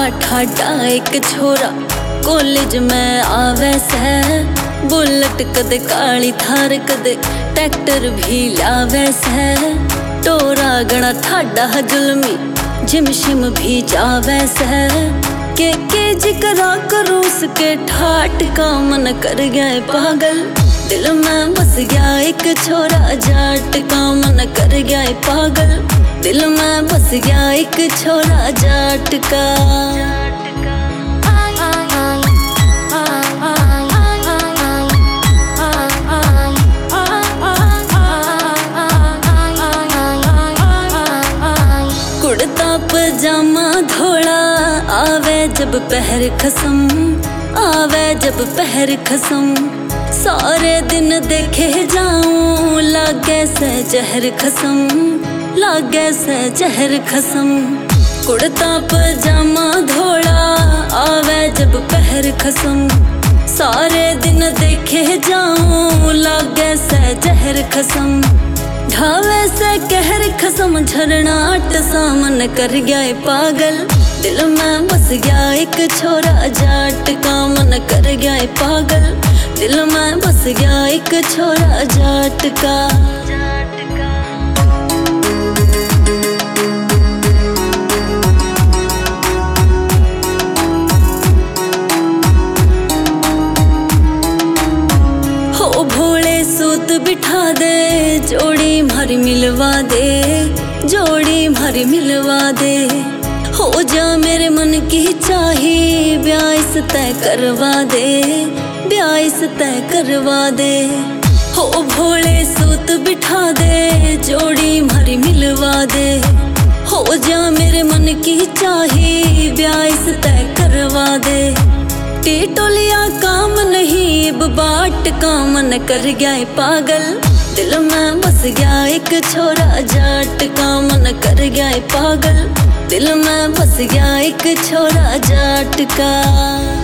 ठाडा एक छोरा कॉलेज में आवे सै। बुलेट कदे काली थार कदे ट्रैक्टर भी लावे सै। टोरा गणा ठाडा जुलमी जिम शिम भी जावे सै। के जिक्रा करूं उसके ठाट का मन कर गया पागल। दिल में बस गया एक छोरा जाट का मन कर गया पागल। दिल में बस गया एक छोरा जाट का। कुर्ता पजामा धोला आवे जब पहर खसम, आवे जब पहर खसम। सारे दिन देखे जाऊं लागे से जहर खसम, लागे से जहर खसम। कुर्ता पजामा धोला आवे जब पहर खसम। सारे दिन देखे जाऊं लागे से जहर खसम। ढावे से कहर खसम झरना टसा मन कर गया पागल। दिल में बस गया एक छोरा जाट का मन कर गया पागल। दिल में बस गया एक छोरा जाट का। हो भोले सूत बिठा दे जोड़ी मारी मिलवा दे, जोड़ी मारी मिलवा दे। हो जा मेरे मन की चाही ब्याह तय करवा दे, ब्याह तय करवा दे। हो भोले सूत बिठा दे जोड़ी मारी मिलवा दे। हो जा मेरे मन की चाही ब्याह तय करवा दे। टिटोलिया काम नहीं बाट का मन कर गया पागल। दिल में बस गया एक छोरा जाट का मन कर गया पागल। दिल में बस गया एक छोरा जाट का।